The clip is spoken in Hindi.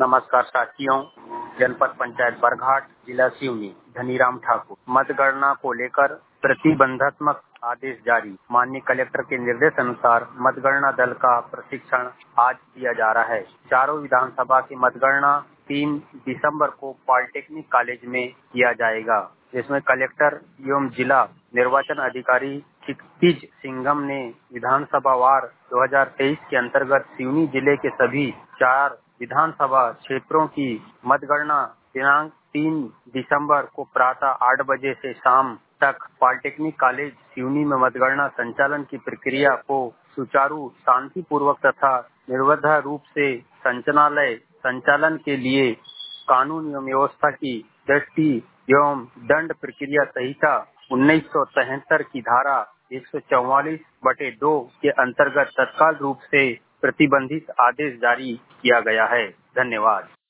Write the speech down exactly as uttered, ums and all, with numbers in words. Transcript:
नमस्कार साथियों, जनपद पंचायत बरघाट, जिला सिवनी, धनीराम ठाकुर। मतगणना को लेकर प्रतिबंधात्मक आदेश जारी। माननीय कलेक्टर के निर्देश अनुसार मतगणना दल का प्रशिक्षण आज किया जा रहा है। चारों विधानसभा की मतगणना तीन दिसंबर को पॉलिटेक्निक कॉलेज में किया जाएगा, जिसमें कलेक्टर एवं जिला निर्वाचन अधिकारी क्षितिज सिंघम ने विधानसभा वार दो हज़ार तेईस के अंतर्गत सिवनी जिले के सभी चार विधानसभा क्षेत्रों की मतगणना दिनांक तीन दिसंबर को प्रातः आठ बजे से शाम तक पॉलिटेक्निक कॉलेज सिवनी में मतगणना संचालन की प्रक्रिया को सुचारू, शांतिपूर्वक तथा निर्विघ्न रूप से संचालनालय संचालन के लिए कानून एवं व्यवस्था की दृष्टि एवं दंड प्रक्रिया संहिता उन्नीस सौ तिहत्तर की धारा एक सौ चौवालीस बटे दो के अंतर्गत तत्काल रूप से प्रतिबंधित आदेश जारी किया गया है। धन्यवाद।